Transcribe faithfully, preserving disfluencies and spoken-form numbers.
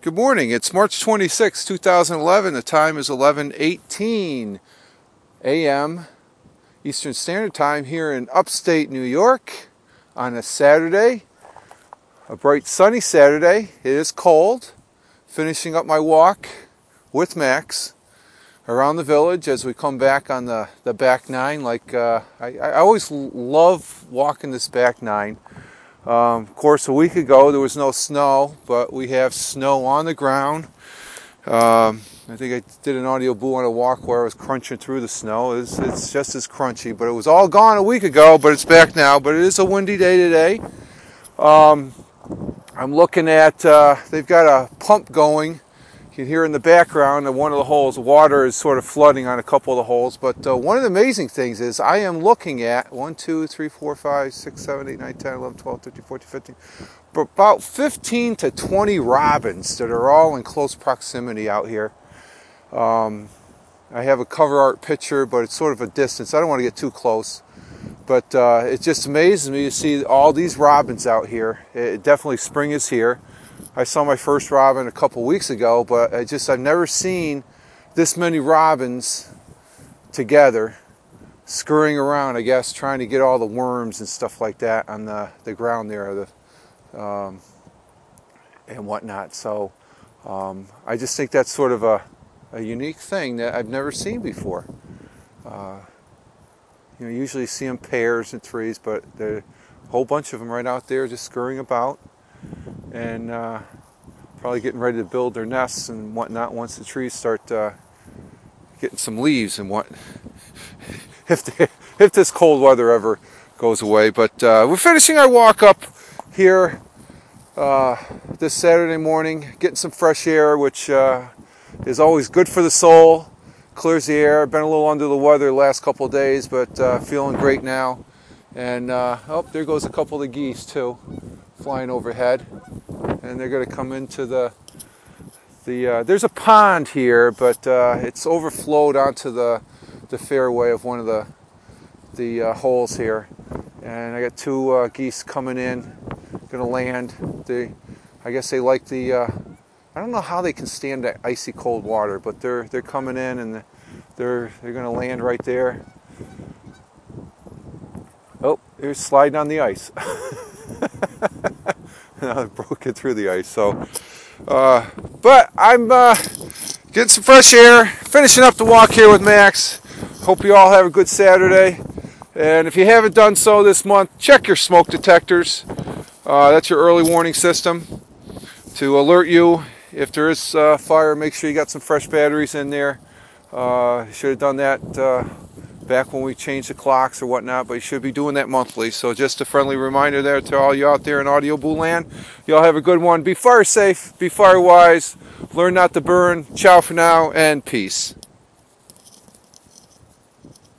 Good morning. It's March twenty-sixth, two thousand eleven. The time is eleven eighteen a m Eastern Standard Time here in upstate New York on a Saturday, a bright sunny Saturday. It is cold. Finishing up my walk with Max around the village as we come back on the, the back nine. Like uh, I, I always love walking this back nine. Um, of course, a week ago there was no snow, but we have snow on the ground. Um, I think I did an audio boo on a walk where I was crunching through the snow. It's, it's just as crunchy, but it was all gone a week ago, but it's back now. But it is a windy day today. Um, I'm looking at, uh, they've got a pump going. You can hear in the background that one of the holes, water is sort of flooding on a couple of the holes. But uh, one of the amazing things is I am looking at one, two, three, four, five, six, seven, eight, nine, ten, eleven, twelve, thirteen, fourteen, fifteen, about fifteen to twenty robins that are all in close proximity out here. Um, I have a cover art picture, but it's sort of a distance. I don't want to get too close. But uh, it just amazes me to see all these robins out here. It, definitely spring is here. I saw my first robin a couple weeks ago, but I just I've never seen this many robins together scurrying around, I guess, trying to get all the worms and stuff like that on the, the ground there the, um, and whatnot. So um, I just think that's sort of a, a unique thing that I've never seen before. Uh, you know, usually see them pairs and threes, but there's a whole bunch of them right out there just scurrying about. And uh, probably getting ready to build their nests and whatnot once the trees start uh, getting some leaves and what if they, if this cold weather ever goes away. But uh, we're finishing our walk up here uh, this Saturday morning, getting some fresh air, which uh, is always good for the soul. Clears the air. Been a little under the weather the last couple of days, but uh, feeling great now. And uh, oh, there goes a couple of the geese too, flying overhead, and they're going to come into the the. Uh, there's a pond here, but uh, it's overflowed onto the the fairway of one of the the uh, holes here, and I got two uh, geese coming in, going to land. They, I guess they like the. Uh, I don't know how they can stand that icy cold water, but they're they're coming in and they're they're going to land right there. Oh, they're sliding on the ice. I broke it through the ice. So, uh, but I'm uh, getting some fresh air, finishing up the walk here with Max. Hope you all have a good Saturday. And if you haven't done so this month, check your smoke detectors. Uh, that's your early warning system to alert you if there is uh, fire. Make sure you got some fresh batteries in there. Uh, you should have done that uh, back when we changed the clocks or whatnot, but you should be doing that monthly. So just a friendly reminder there to all you out there in Audio Boo Land. Y'all have a good one. Be fire safe, be fire wise, learn not to burn. Ciao for now, and peace.